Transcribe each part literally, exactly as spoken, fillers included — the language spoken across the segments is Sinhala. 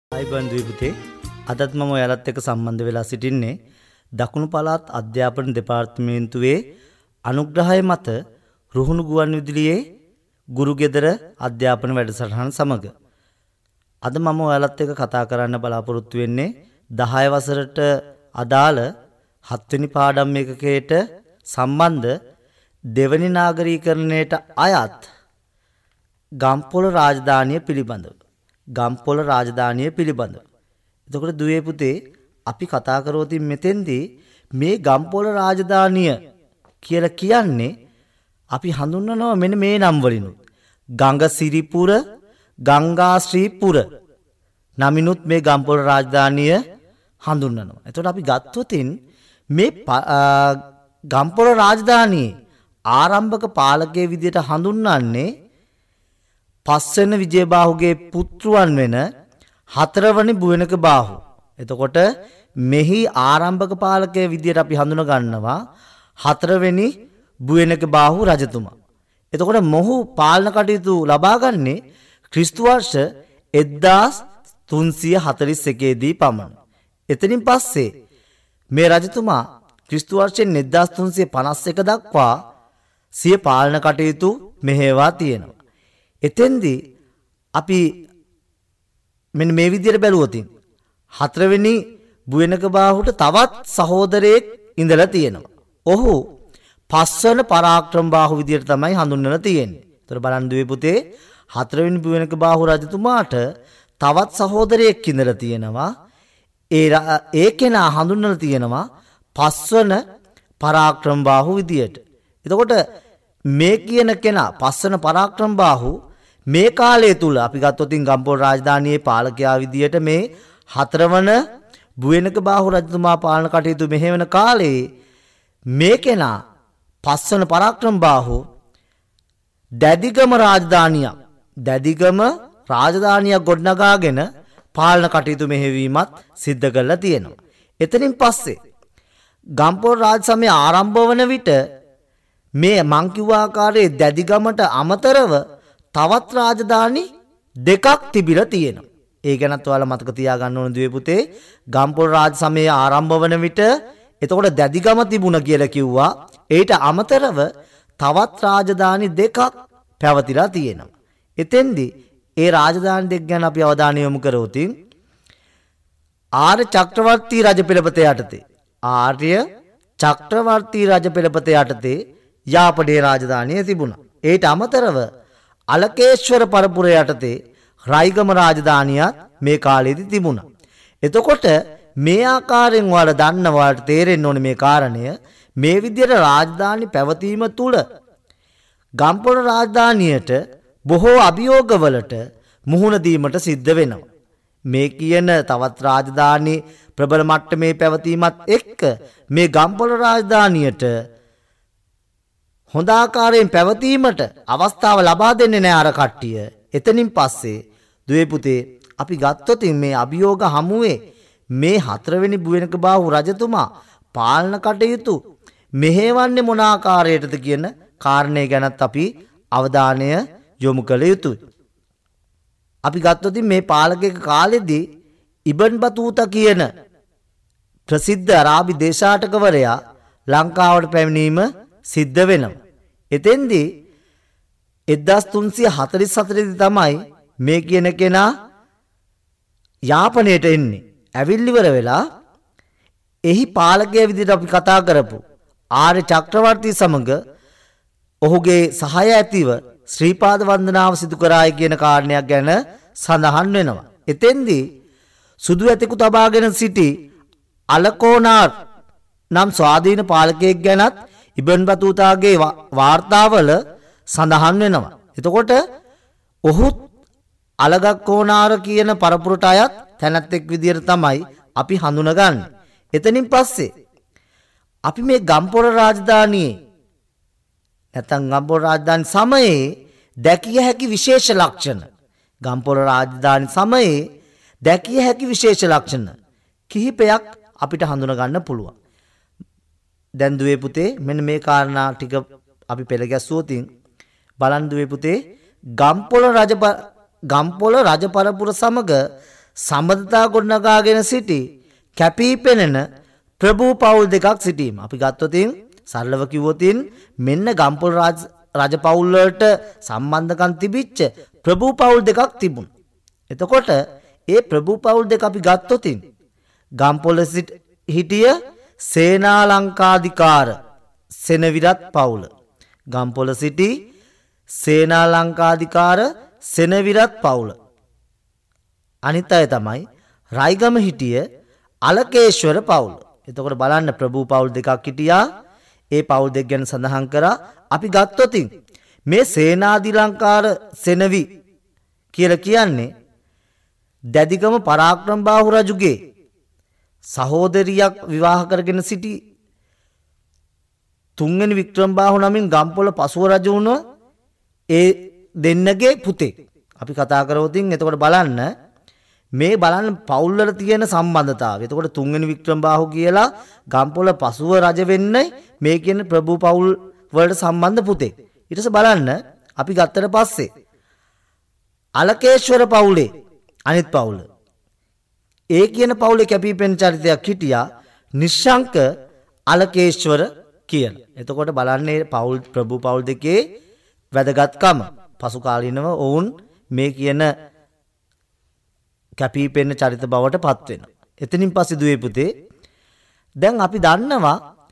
අයිබන් දීපුතේ අදත් මම ඔයාලත් එක්ක සම්බන්ධ වෙලා සිටින්නේ දකුණු පළාත් අධ්‍යාපන දෙපාර්තමේන්තුවේ අනුග්‍රහය මත රුහුණු ගුවන්විදුලියේ ගුරුගෙදර අධ්‍යාපන වැඩසටහන සමග. අද මම ඔයාලත් එක්ක කතා කරන්න බලාපොරොත්තු වෙන්නේ දහය වසරට අදාළ හත්වෙනි පාඩම් එකකයට සම්බන්ධ දෙවැනි නාගරීකරණයට අයත් ගම්පොළ රාජධානිය පිළිබඳව. ගම්පොළ රාජධානිය පිළිබඳව. එතකොට දුවේ පුතේ අපි කතා කරෝතින් මෙතෙන්දී මේ ගම්පොළ රාජධානිය කියලා කියන්නේ අපි හඳුන්වනවා මෙන්න මේ නම් වලිනුත්. ගංගසිරිපුර, ගංගාශ්‍රීපුර නමිනුත් මේ ගම්පොළ රාජධානිය හඳුන්වනවා. එතකොට අපි ගත්තොතින් මේ ගම්පොළ රාජධානියේ ආරම්භක පාලකයේ විදිහට හඳුන්වන්නේ පස්වෙනි විජයබාහුගේ පුත්‍රයන් වෙන හතරවනි බුවෙනක බාහු. එතකොට මෙහි ආරම්භක පාලකයේ විදියට අපි හඳුන ගන්නවා හතරවෙනි බුවෙනක බාහු රජතුමා. එතකොට මොහු පාලන කටයුතු ලබා ගන්නේ ක්‍රිස්තු වර්ෂ එක්දාස් තුන්සිය හතළිස් එකේ දී පමණ. එතනින් පස්සේ මේ රජතුමා ක්‍රිස්තු වර්ෂයෙන් එක්දාස් තුන්සිය පනස් එක දක්වා සිය පාලන කටයුතු මෙහෙවා තියෙනවා. එතෙන්දී අපි මෙන්න මේ විදිහට බැලුවොතින් හතරවෙනි බුවෙනක බාහුට තවත් සහෝදරයෙක් ඉඳලා තියෙනවා. ඔහු පස්වන පරාක්‍රම බාහු විදිහට තමයි හඳුන්වලා තියෙන්නේ. ඒතර බලන්න දුවේ පුතේ හතරවෙනි බුවෙනක බාහු රජතුමාට තවත් සහෝදරයෙක් ඉඳලා තියෙනවා. ඒ ඒ කෙනා හඳුන්වලා තියෙනවා පස්වන පරාක්‍රම බාහු විදිහට. එතකොට මේ කියන කෙනා පස්වන පරාක්‍රම බාහු මේ කාලය තුල අපි ගත්තොතින් ගම්පොළ රාජධානියේ පාලකයා විදියට මේ හතරවන බුවෙනක බාහු රජතුමා පාලන කටයුතු මෙහෙවන කාලේ මේ කෙනා පස්වන පරාක්‍රම බාහු දැදිගම රාජධානියක් දැදිගම රාජධානියක් ගොඩනගාගෙන පාලන කටයුතු මෙහෙවීමත් සිද්ධ කරලා තියෙනවා. එතනින් පස්සේ ගම්පොළ රාජ සමය ආරම්භ වන විට මේ මං කිව්ව ආකාරයේ දැදිගමට අමතරව තවත් රාජධානි දෙකක් තිබිලා තියෙනවා. ඒ ගැනත් ඔයාලා මතක තියාගන්න ඕන දුවේ පුතේ ගම්පොළ රාජ සමය ආරම්භ වන විට එතකොට දැදිගම තිබුණා කියලා කිව්වා. ඒට අමතරව තවත් රාජධානි දෙකක් පැවතිලා තියෙනවා. එතෙන්දී ඒ රාජධානි දෙක ගැන අපි අවධානය යොමු කරවොතින් ආර්ය චක්‍රවර්ති රජ පෙළපත යටතේ ආර්ය චක්‍රවර්ති රජ පෙළපත යටතේ යාපඩේ රාජධානිය තිබුණා. ඒට අමතරව අලකේශ්වර පරපුර යටතේ රයිගම රාජධානියත් මේ කාලෙදි තිබුණා. එතකොට මේ ආකාරයෙන් ඔයාලා දන්නවා ඔයාලට තේරෙන්න ඕනේ මේ කාරණය මේ විදිහට රාජධානි පැවතීම තුල ගම්පොළ රාජධානියට බොහෝ අභියෝගවලට මුහුණ දීමට සිද්ධ වෙනවා. මේ කියන තවත් රාජධානි ප්‍රබල මට්ටමේ පැවතීමත් එක්ක මේ ගම්පොළ රාජධානියට හොඳ ආකාරයෙන් පැවතීමට අවස්ථාව ලබා දෙන්නේ නැහැ අර කට්ටිය. එතනින් පස්සේ දුවේ පුතේ අපි ගත්තොත් මේ අභියෝග හමුවේ මේ හතරවෙනි බුවෙනක බාහු රජතුමා පාලන කටයුතු මෙහෙවන්නේ මොන ආකාරයටද කියන කාරණේ ගැනත් අපි අවධානය යොමු කළ යුතුයි. අපි ගත්තොත් මේ පාලකයක කාලෙදී ඉබන් බතූතා කියන ප්‍රසිද්ධ අරාබි දේශාටකවරයා ලංකාවට පැමිණීම සිද්ධ වෙනවා. එතෙන්දී එක්දාස් තුන්සිය හතළිස් හතරේ දී තමයි මේ කියන කෙනා යාපනයට එන්නේ. ඇවිල්ලිවර වෙලා එහි පාලකයා විදිහට අපි කතා කරපු ආර්ය චක්‍රවර්ති සමග ඔහුගේ සහාය ඇතිව ශ්‍රීපාද වන්දනාව සිදු කරායි කියන කාරණයක් ගැන සඳහන් වෙනවා. එතෙන්දී සුදු ඇතෙකු තබාගෙන සිටි අලකෝනාර් නම් ස්වාධීන පාලකයෙක් ගැනත් ඉබන් බතූතාගේ වාර්තාවල සඳහන් වෙනවා. එතකොට ඔහුත් අලගක්කෝනාර කියන පරපුරට අයත් තැනැත්තෙක් විදියට තමයි අපි හඳුනගන්නේ. එතනින් පස්සේ අපි මේ ගම්පොළ රාජධානියේ නැත්නම් ගම්පොළ රාජධානි සමයේ දැකිය හැකි විශේෂ ලක්ෂණ ගම්පොළ රාජධානි සමයේ දැකිය හැකි විශේෂ ලක්ෂණ කිහිපයක් අපිට හඳුන ගන්න පුළුවන්. දැන් දුවේ පුතේ මෙන්න මේ කාරණා ටික අපි පෙළ ගැස්සුවොතින් බලන් දුවේ පුතේ ගම්පොළ රජ ගම්පොළ රජ පරපුර සමග සම්බන්ධතා ගොඩනගාගෙන සිටි කැපී පෙනෙන ප්‍රභූ පවුල් දෙකක් සිටීම. අපි ගත්තොතින් සරලව කිව්වොතින් මෙන්න ගම්පොළ රාජ රජ පවුල් වලට සම්බන්ධකම් තිබිච්ච ප්‍රභූ පවුල් දෙකක් තිබුණා. එතකොට ඒ ප්‍රභූ පවුල් දෙක අපි ගත්තොතින් ගම්පොළ හිටිය සේනාලංකාධිකාර සෙනවිරත් පවුල. ගම්පොළ සිටි සේනාලංකාධිකාර සෙනවිරත් පවුල. අනිත් අය තමයි රයිගම හිටිය අලකේශ්වර පවුල. එතකොට බලන්න ප්‍රභූ පවුල් දෙකක් හිටියා. ඒ පවුල් දෙක ගැන සඳහන් කරා. අපි ගත්තොතින් මේ සේනාධිලංකාර සෙනවි කියලා කියන්නේ දැදිගම පරාක්‍රමබාහු රජුගේ සහෝදරියක් විවාහ කරගෙන සිටි තුන්වෙනි වික්‍රමබාහු නමින් ගම්පොළ පසුව රජු වුණ ඒ දෙන්නගේ පුතේ. අපි කතා කරවතින් එතකොට බලන්න මේ බලන්න පවුල් වල තියෙන සම්බන්ධතාවය. එතකොට තුන්වෙනි වික්‍රමබාහු කියලා ගම්පොළ පසුව රජ වෙන්නේ මේ කියන ප්‍රභූ පවුල් වලට සම්බන්ධ පුතේ. ඊට පස්සේ බලන්න අපි ගත්තට පස්සේ අලකේශ්වර පවුලේ අනිත් පවුල. ඒ කියන පවුලේ කැපිපෙන චරිතයක් හිටියා නිශ්ශංක අලකේශ්වර කියලා. එතකොට බලන්නේ පවුල් ප්‍රභූ පවුල් දෙකේ වැදගත්කම. පසු කාලීනව ඔවුන් මේ කියන කැපිපෙන චරිත බවට පත් වෙනවා. එතනින් පස්සේ දුවේ පුතේ දැන් අපි දන්නවා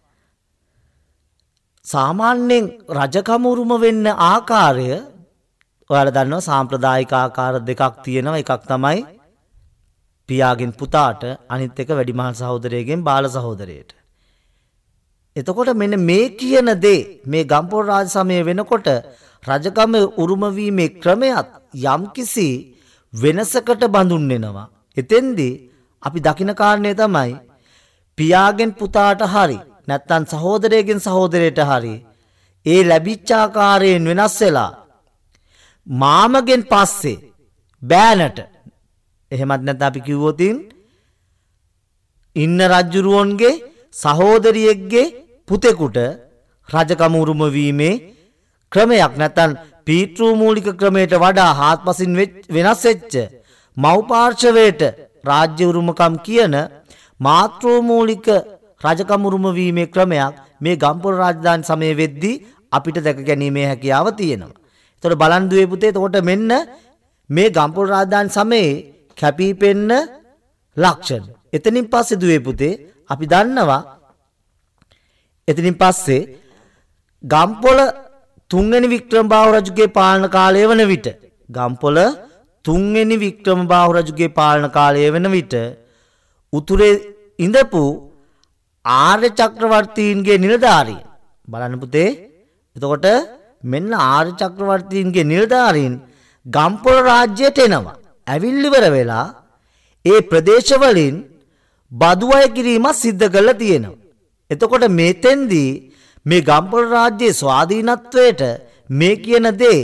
සාමාන්‍යයෙන් රජකම උරුම වෙන්න ආකාරය ඔයාලා දන්නවා සාම්ප්‍රදායික ආකාර දෙකක් තියෙනවා. එකක් තමයි පියාගෙන් පුතාට, අනිත් එක වැඩිමහල් සහෝදරයෙක්ගෙන් බාල සහෝදරයට. එතකොට මෙන්න මේ කියන දේ මේ ගම්පොළ රාජ සමය වෙනකොට රජකම උරුම වීමේ ක්‍රමයක් යම්කිසි වෙනසකට බඳුන් වෙනවා. එතෙන්දී අපි දකින කාරණේ තමයි පියාගෙන් පුතාට හරි නැත්නම් සහෝදරයෙක්ගෙන් සහෝදරයට හරි ඒ ලැබිච්ච ආකාරයෙන් වෙනස් වෙලා මාමගෙන් පස්සේ බෑනට එහෙමත් නැත්නම් අපි කිව්වොතින් ඉන්න රජුරුවන්ගේ සහෝදරියෙක්ගේ පුතෙකුට රජකම උරුම වීමේ ක්‍රමයක් නැත්නම් පීතෘ මූලික ක්‍රමයට වඩා හාත්පසින් වෙනස් වෙච්ච මව් පාර්ශවයට රාජ්‍ය උරුමකම් කියන මාතෘ මූලික රජකම උරුම වීමේ ක්‍රමයක් මේ ගම්පොළ රාජධානි සමයේ වෙද්දී අපිට දැක ගැනීමේ හැකියාව තියෙනවා. එතකොට බලන් දුවේ පුතේ එතකොට මෙන්න මේ ගම්පොළ රාජධානි සමයේ කැපිපෙන්න ලක්ෂණ. එතනින් පස්සේ දුවේ පුතේ අපි දන්නවා එතනින් පස්සේ ගම්පොළ තුන්වෙනි වික්‍රමබාහු රජුගේ පාලන කාලය වන විට ගම්පොළ තුන්වෙනි වික්‍රමබාහු රජුගේ පාලන කාලය වන විට උතුරේ ඉඳපු ආර්ය චක්‍රවර්තීන්ගේ නිලධාරීන් බලන්න පුතේ එතකොට මෙන්න ආර්ය චක්‍රවර්තීන්ගේ නිලධාරීන් ගම්පොළ රාජ්‍යයට එනවා. ඇවිල්ලිවර වෙලා ඒ ප්‍රදේශවලින් බදු අය කිරීමක් සිද්ධ කරලා තියෙනවා. එතකොට මේතෙන්දී මේ ගම්පොළ රාජ්‍යයේ ස්වාධීනත්වයට මේ කියන දේ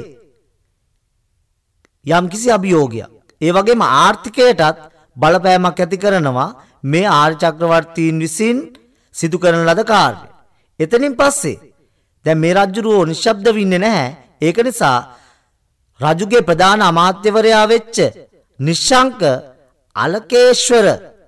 යම්කිසි අභියෝගයක්. ඒ වගේම ආර්ථිකයටත් බලපෑමක් ඇති කරනවා මේ ආර්ය චක්‍රවර්තීන් විසින් සිදු කරන ලද කාර්ය. එතනින් පස්සේ දැන් මේ රජුරෝ නිශ්ශබ්ද වෙන්නේ නැහැ. ඒක නිසා රජුගේ ප්‍රධාන අමාත්‍යවරයා වෙච්ච නිශ්ශංක අලකේශ්වර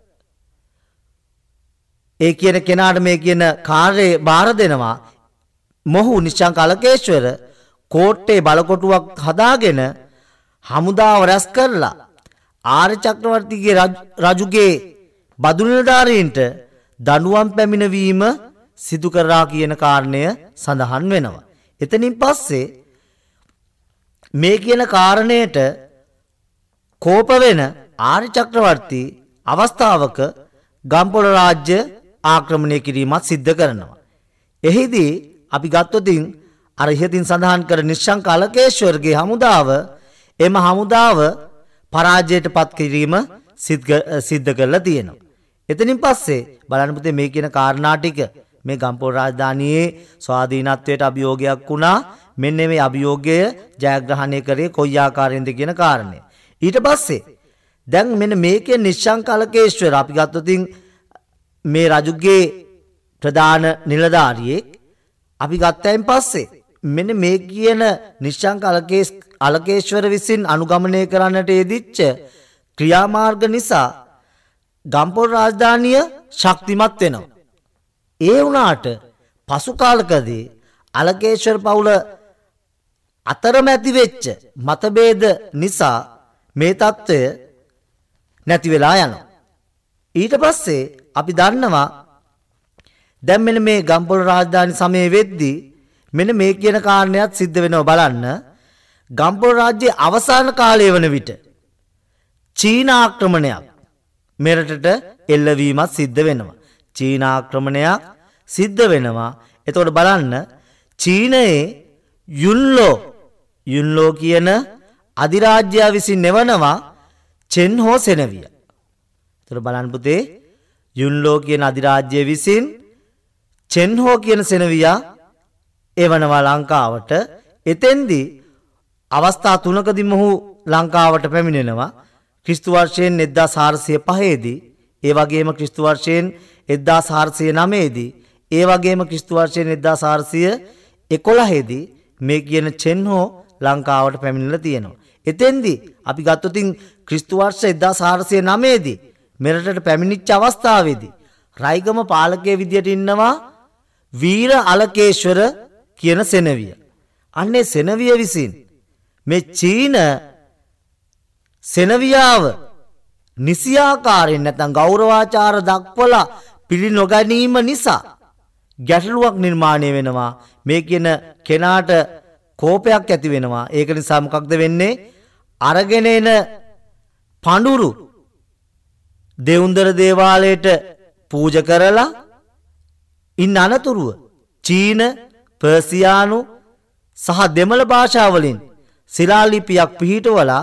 ඒ කියන කෙනාට මේ කියන කාර්යය බාර දෙනවා. මොහු නිශ්ශංක අලකේශ්වර කෝට්ටේ බලකොටුවක් හදාගෙන හමුදාව රැස් කරලා ආර්ය චක්‍රවර්තිගේ රජුගේ බදු නිලධාරීන්ට දඬුවම් පැමිණවීම සිදු කරා කියන කාරණය සඳහන් වෙනවා. එතනින් පස්සේ මේ කියන කාරණයට කෝප වෙන ආර්ය චක්‍රවර්ති අවස්ථාවක ගම්පොළ රාජ්‍ය ආක්‍රමණය කිරීමත් සිද්ධ කරනවා. එහිදී අපි ගත්තොතින් අර ඉහතින් සඳහන් කර නිශ්ශංක අලකේශ්වරගේ හමුදාව එම හමුදාව පරාජයට පත් කිරීම සිද්ධ කරලා තියෙනවා. එතනින් පස්සේ බලන්න පුතේ මේ කියන කාරණා ටික මේ ගම්පොළ රාජධානියේ ස්වාධීනත්වයට අභියෝගයක් වුණා. මෙන්න මේ අභියෝගය ජයග්‍රහණය කරේ කොයි ආකාරයෙන්ද කියන කාරණය. ඊට පස්සේ දැන් මෙන්න මේකේ නිශ්ශංක අලකේශ්වර අපි ගත්තොතින් මේ රජුගේ ප්‍රධාන නිලධාරියෙක් අපි ගත්තයින් පස්සේ මෙන්න මේ කියන නිශ්ශංක අලකේශ්වර විසින් අනුගමනය කරන්නට යෙදිච්ච ක්‍රියාමාර්ග නිසා ගම්පොළ රාජධානිය ශක්තිමත් වෙනවා. ඒ වුණාට පසු කාලකදී අලකේශ්වර පවුල අතරමැති වෙච්ච මතභේද නිසා මේ தত্ত্বය නැති වෙලා යනවා. ඊට පස්සේ අපි දන්නවා දැන් මෙන්න මේ ගම්පොළ රාජධානි සමයේ වෙද්දී මෙන්න මේ කියන කාරණයක් සිද්ධ වෙනවා බලන්න. ගම්පොළ රාජ්‍යයේ අවසාන කාලය වන විට චීන ආක්‍රමණයක් මෙරටට එල්ලවීමක් සිද්ධ වෙනවා. චීන ආක්‍රමණයක් සිද්ධ වෙනවා. එතකොට බලන්න චීනයේ යුන්ලෝ යුන්ලෝ කියන අධිරාජ්‍යය විසින් නෙවනවා චෙන් හෝ සෙනවිය. එතකොට බලන්න පුතේ යුන්ලෝ කියන අධිරාජ්‍යය විසින් චෙන් හෝ කියන සෙනවියා එවනවා ලංකාවට. එතෙන්දී අවස්ථා තුනකදී මොහු ලංකාවට පැමිණෙනවා. ක්‍රිස්තු වර්ෂයෙන් එක්දාස් හාරසිය පහේ දී, ඒ වගේම ක්‍රිස්තු වර්ෂයෙන් එක්දාස් හාරසිය නවයේ දී, ඒ වගේම ක්‍රිස්තු වර්ෂයෙන් එක්දාස් හාරසිය එකොළහේ දී මේ කියන චෙන් හෝ ලංකාවට පැමිණිලා තියෙනවා. එතෙන්දී අපි ගත්තොතින් ක්‍රිස්තු වර්ෂ එක්දාස් හාරසිය නවයේ දී මෙරටට පැමිණිච්ච අවස්ථාවේදී රයිගම පාලකයේ විදියට ඉන්නවා වීර අලකේශ්වර කියන සෙනවිය. අන්නේ සෙනවිය විසින් මේ චීන සෙනවියාව නිසියාකාරයෙන් නැත්නම් ගෞරවාචාර දක්වලා පිළි නොගැනීම නිසා ගැටලුවක් නිර්මාණය වෙනවා. මේ කියන කෙනාට කෝපයක් ඇති වෙනවා. ඒක නිසා මොකක්ද වෙන්නේ? අරගෙන එන පඳුරු දෙවුන්දර දේවාලයට පූජා කරලා ඉන්න අනතුරුව චීන, පර්සියානු සහ දෙමළ භාෂාවලින් ශිලාලිපියක් පිහිටවලා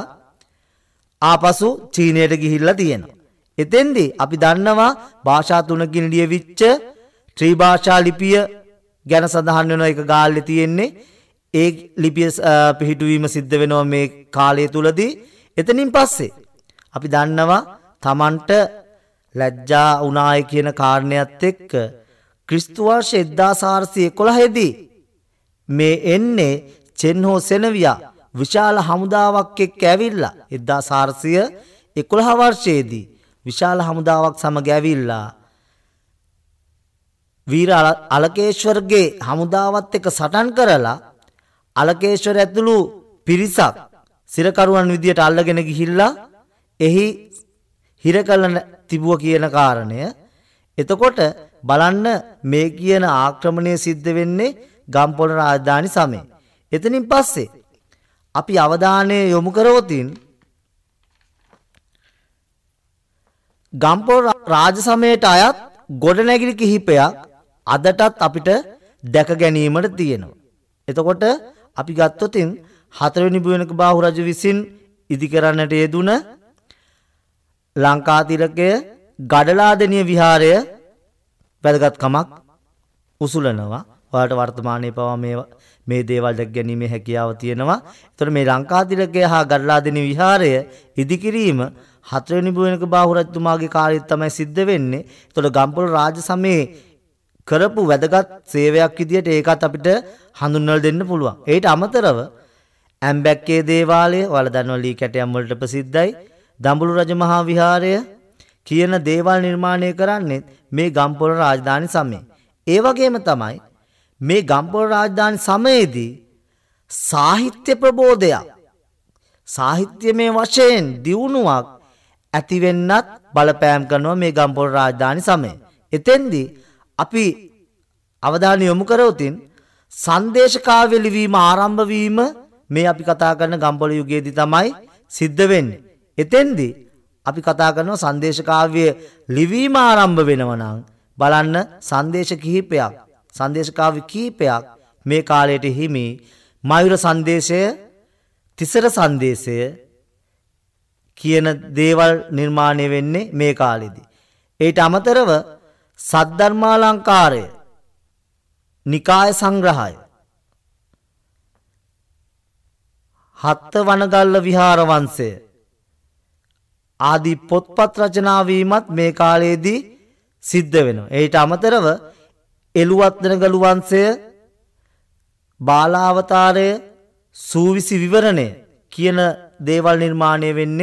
ආපසු චීනයට ගිහිල්ලා තියෙනවා. එතෙන්දී අපි දන්නවා භාෂා තුනකින් ලියවිච්ච ත්‍රිභාෂා ලිපිය ගැන සඳහන් වෙන එක ගාල්ලේ තියෙන්නේ. ඒ ලිපිය පිහිටුවීම සිද්ධ වෙනවා මේ කාලය තුලදී. එතනින් පස්සේ අපි දන්නවා Tamanට ලැජ්ජා උනායි කියන කාරණයක් එක්ක ක්‍රිස්තු වර්ෂ එක්දාස් හාරසිය එකොළහේ දී මේ එන්නේ චෙන් හෝ සෙනවියා විශාල හමුදාවක් එක්ක ඇවිල්ලා එක්දාස් හාරසිය එකොළහ වර්ෂයේදී විශාල හමුදාවක් සමග ඇවිල්ලා වීර අලකේශ්වරගේ හමුදාවත් එක්ක සටන් කරලා අලකේශ්වර ඇතුළු පිරිසක් සිරකරුවන් විදියට අල්ලගෙන ගිහිල්ලා එහි හිර කළ තිබුව කියන කාරණය. එතකොට බලන්න මේ කියන ආක්‍රමණය සිද්ධ වෙන්නේ ගම්පොළ රාජධානි සමයේ. එතනින් පස්සේ අපි අවධානය යොමු කරවතින් ගම්පොළ රාජ සමයට අයත් ගොඩනැගිලි කිහිපයක් අදටත් අපිට දැක ගැනීමට තියෙනවා. එතකොට අපි ගත්තොතින් හතරවෙනි බුවනක බාහු රජු විසින් ඉදි කරන්නට යෙදුන ලංකාතිලකය ගඩලාදෙණිය විහාරය වැදගත්කමක් උසුලනවා. ඔයාලට වර්තමානයේ පවා මේ මේ දේවල් දැක ගැනීමේ හැකියාව තියෙනවා. එතකොට මේ ලංකාතිලකය හා ගඩලාදෙණිය විහාරය ඉදිකිරීම හතරවෙනි බුවනක බාහු රජතුමාගේ කාලයේ තමයි සිද්ධ වෙන්නේ. එතකොට ගම්පොළ රාජ සමයේ කරපු වැදගත් සේවයක් විදියට ඒකත් අපිට හඳුන්වලා දෙන්න පුළුවන්. ඒට අමතරව ඇම්බැක්කේ දේවාලය ඔයාලා දන්නවා ලී කැටයම් වලට ප්‍රසිද්ධයි. දඹුලු රජමහා විහාරය කියන දේවල් නිර්මාණය කරන්නේ මේ ගම්පොළ රාජධානි සමයේ. ඒ වගේම තමයි මේ ගම්පොළ රාජධානි සමයේදී සාහිත්‍ය ප්‍රබෝධයක් සාහිත්‍යමය වශයෙන් දියුණුවක් ඇති වෙන්නත් බලපෑම් කරනවා මේ ගම්පොළ රාජධානි සමය. එතෙන්දී අපි අවධානය යොමු කරවතින් සංදේශ කාව්‍ය ලිවීම ආරම්භ වීම මේ අපි කතා කරන ගම්පොළ යුගයේදී තමයි සිද්ධ වෙන්නේ. එතෙන්දී අපි කතා කරනවා සංදේශ කාව්‍ය ලිවීම ආරම්භ වෙනවා නම් බලන්න සංදේශ කිහිපයක් සංදේශ කාව්‍ය කිහිපයක් මේ කාලයට හිමි. මයුර සංදේශය, තිසර සංදේශය කියන දේවල් නිර්මාණය වෙන්නේ මේ කාලෙදී. ඒට අමතරව සද්ධර්මාලංකාරය, නිකාය සංග්‍රහය, හත්ත වනගල්ල විහාර වංශය ආදී පොත්පත් රචනා වීමත් මේ කාලයේදී සිද්ධ වෙනවා. ඒට අමතරව එළුවත්නගලු වංශය, බාලාවතාරය, සූවිසි විවරණය කියන දේවල් නිර්මාණය වෙන්නේ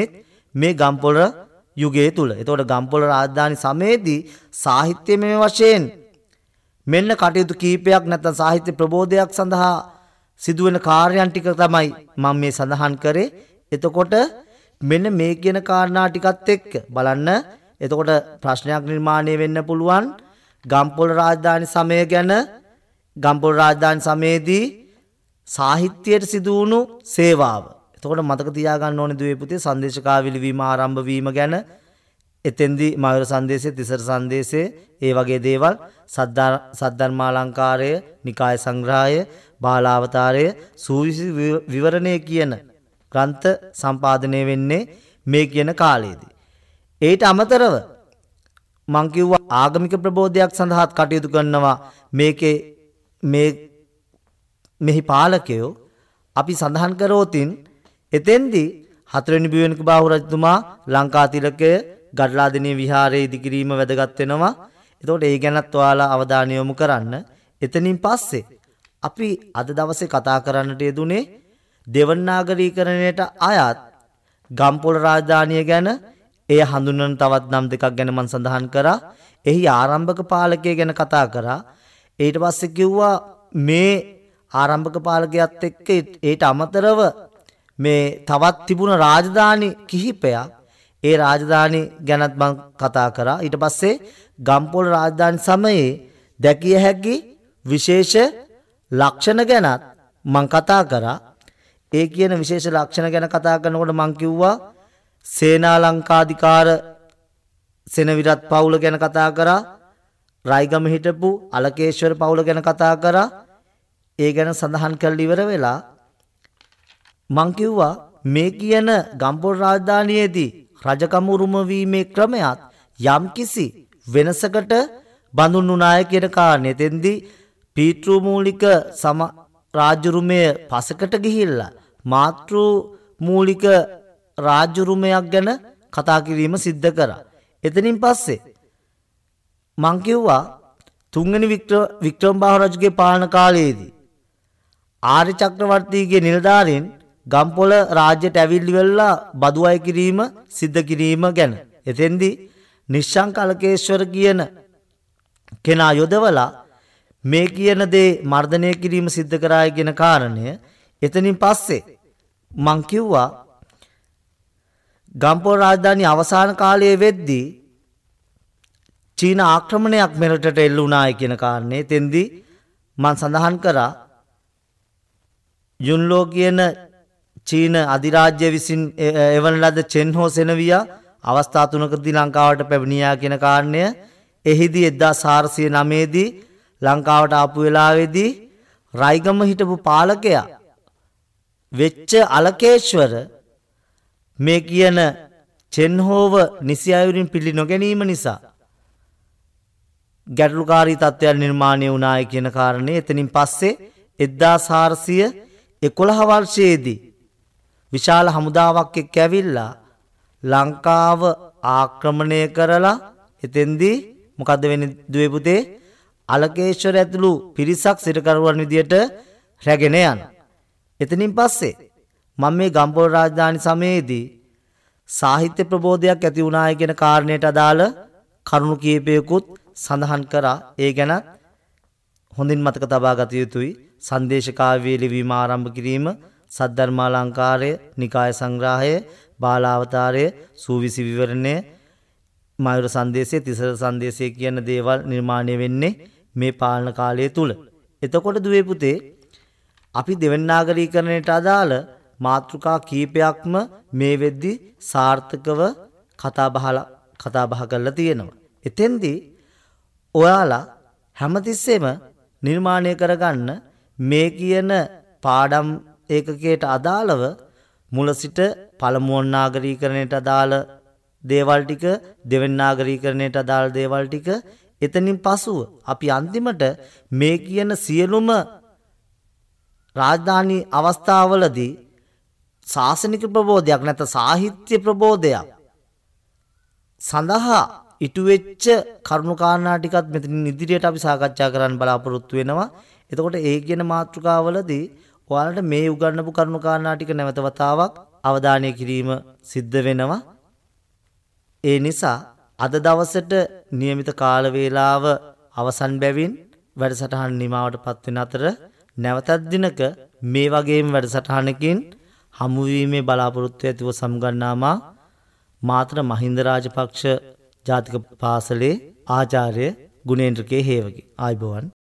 මේ ගම්පොළ යුගයේ තුල. එතකොට ගම්පොළ රාජධානි සමයේදී සාහිත්‍යමය වශයෙන් මෙන්න කටයුතු කීපයක් නැත්නම් සාහිත්‍ය ප්‍රබෝධයක් සඳහා සිදුවෙන කාර්යයන් ටික තමයි මම මේ සඳහන් කරේ. එතකොට මෙන්න මේ කියන කාරණා ටිකත් එක්ක බලන්න. එතකොට ප්‍රශ්නයක් නිර්මාණය වෙන්න පුළුවන් ගම්පොළ රාජධානි සමය ගැන. ගම්පොළ රාජධානි සමයේදී සාහිත්‍යයට සිදු වුණු සේවාව. එතකොට මතක තියාගන්න ඕනේ දුවේ පුතේ සංදේශකාවි ලිවීම ආරම්භ වීම ගැන. එතෙන්දී මයුර සංදේශයේ තිසර සංදේශයේ ඒ වගේ දේවල් සද්ධර්මාලංකාරය, නිකාය සංග්‍රහය, බාලාවතාරය, සූවිසි විවරණය කියන ග්‍රන්ථ සම්පාදනය වෙන්නේ මේ කියන කාලයේදී. ඒට අමතරව මං කිව්වා ආගමික ප්‍රබෝධයක් සඳහාත් කටයුතු කරනවා මේකේ මේ මෙහි පාලකයෝ. අපි සඳහන් කරෝතින් එතෙන්දී හතරවෙනි බියවනික බාහු රජතුමා ලංකා තිලකය ගඩලාදෙණිය විහාරයේ ඉදිකිරීම වැදගත් වෙනවා. එතකොට ඒ ගැනත් ඔයාලා අවධානය යොමු කරන්න. එතනින් පස්සේ අපි අද දවසේ කතා කරන්නට යෙදුනේ දෙවනාගරීකරණයට අයත් ගම්පොළ රාජධානිය ගැන. එය හඳුන්වන තවත් නම් දෙකක් ගැන මම සඳහන් කරා. එහි ආරම්භක පාලකය ගැන කතා කරා. ඊට පස්සේ කිව්වා මේ ආරම්භක පාලකයාත් එක්ක ඊට අමතරව මේ තවත් තිබුණ රාජධානි කිහිපයක්. ඒ රාජධානි ගැනත් මම කතා කරා. ඊට පස්සේ ගම්පොළ රාජධානි සමයේ දැකිය හැකි විශේෂ ලක්ෂණ ගැනත් මම කතා කරා. ඒ කියන විශේෂ ලක්ෂණ ගැන කතා කරනකොට මම කිව්වා සේනාලංකාධිකාර සෙනවිරත් පවුල ගැන කතා කරා. රයිගම හිටපු අලකේශ්වර පවුල ගැන කතා කරා. ඒ ගැන සඳහන් කරලා ඉවර වෙලා මං කිව්වා මේ කියන ගම්පොළ රාජධානියේදී රජකම උරුම වීමේ ක්‍රමයක් යම්කිසි වෙනසකට බඳුන් වුණාය කියන කාරණේ. එතෙන්දී පීතෘ මූලික සම රාජ්‍ය උරුමය පසකට ගිහිල්ලා මාතෘ මූලික රාජ්‍ය උරුමයක් ගැන කතා කිරීම සිද්ධ කරා. එතනින් පස්සේ මං කිව්වා තුන්වෙනි වික්‍රමබාහු රජුගේ පාලන කාලයේදී ආර්ය චක්‍රවර්තීගේ නිලධාරීන් ගම්පොළ රාජ්‍යයට ඇවිල්ලි වෙලා බදු අය කිරීම සිද්ධ කිරීම ගැන. එතෙන්දී නිශ්ශංක අලකේශ්වර කියන කෙනා යොදවලා මේ කියන දේ මර්ධනය කිරීම සිද්ධ කරායි කියන කාරණය. එතනින් පස්සේ මං කිව්වා ගම්පොළ රාජධානිය අවසාන කාලයේ වෙද්දී චීන ආක්‍රමණයක් මෙරටට එල්ල වුණායි කියන කාරණේ. එතෙන්දී මං සඳහන් කරා යුන්ලෝ කියන චීන අධිරාජ්‍ය විසින් එවන ලද චෙන්හෝ සෙනවියා අවස්ථා තුනකදී ලංකාවට පැමිණියා කියන කාරණය. එහිදී එක්දාස් හාරසිය නවය දී ලංකාවට ආපු වෙලාවේදී රයිගම හිටපු පාලකයා වෙච්ච අලකේශ්වර මේ කියන චෙන්හෝව නිසි අයුරින් පිළි නොගැනීම නිසා ගැටලුකාරී තත්ත්වයක් නිර්මාණය වුණායි කියන කාරණේ. එතනින් පස්සේ එක්දාස් හාරසිය එකොළහ වර්ෂයේදී විශාල හමුදාවක් එක්ක ඇවිල්ලා ලංකාව ආක්‍රමණය කරලා එතෙන්දී මොකද්ද වෙන්නේ දුවේ පුතේ අලකේශ්වර ඇතුළු පිරිසක් සිරකරුවන් විදියට රැගෙන යන. එතනින් පස්සේ මම මේ ගම්පොළ රාජධානි සමයේදී සාහිත්‍ය ප්‍රබෝධයක් ඇති වුණායි කියන කාරණයට අදාළ කරුණු කීපයකුත් සඳහන් කරා. ඒ ගැන හොඳින් මතක තබා ගත යුතුයි. සංදේශ කාව්‍ය ලිවීම ආරම්භ කිරීම, සද්ධර්මාලංකාරය, නිකාය සංග්‍රහය, බාලාවතාරය, සූවිසි විවරණය, මයුර සංදේශය, තිසර සංදේශය කියන දේවල් නිර්මාණය වෙන්නේ මේ පාලන කාලය තුල. එතකොට දුවේ පුතේ අපි දෙවනාගරීකරණයට අදාළ මාතෘකා කීපයක්ම මේ වෙද්දි සාර්ථකව කතා බහලා කතා බහ කරලා තියෙනවා. එතෙන්දී ඔයාලා හැමතිස්සෙම නිර්මාණය කරගන්න මේ කියන පාඩම් ඒකකයට අදාළව මුල සිට පළමුවන් නාගරීකරණයට අදාළ දේවල් ටික, දෙවෙනි නාගරීකරණයට අදාළ දේවල් ටික, එතනින් පසුව අපි අන්තිමට මේ කියන සියලුම රාජධානී අවස්ථාවලදී ශාසනික ප්‍රබෝධයක් නැත්නම් සාහිත්‍ය ප්‍රබෝධයක් සඳහා ඉටු වෙච්ච කරුණු කාරණා ටිකත් මෙතනින් ඉදිරියට අපි සාකච්ඡා කරන්න බලාපොරොත්තු වෙනවා. එතකොට ඒ කියන මාතෘකාවලදී ඔයාලට මේ උගන්වපු කරුණු කාරණා ටික නැවත වතාවක් අවධානය කිරීම සිද්ධ වෙනවා. ඒ නිසා අද දවසට નિયમિત කාල වේලාව අවසන් බැවින් වැඩසටහන නිමාවට පත්වෙන අතර නැවතත් දිනක මේ වගේම වැඩසටහනකින් හමුවීමේ බලාපොරොත්තු ඇතිව සමුගන්නාමා මාතර මහින්ද රාජපක්ෂ ජාතික පාසලේ ආචාර්ය ගුණේන්ද්‍ර කේ හේවගේ. ආයුබෝවන්.